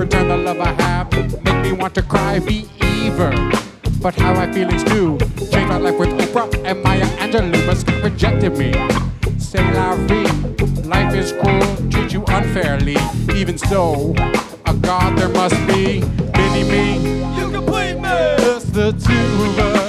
return the love I have. Make me want to cry, be eager. But how my feelings do change my life with Oprah and Maya Angelou, but Scott rejected me. Say la vie, life is cruel, treat you unfairly. Even so, a God there must be. Mini me, You complete me. just the two of us.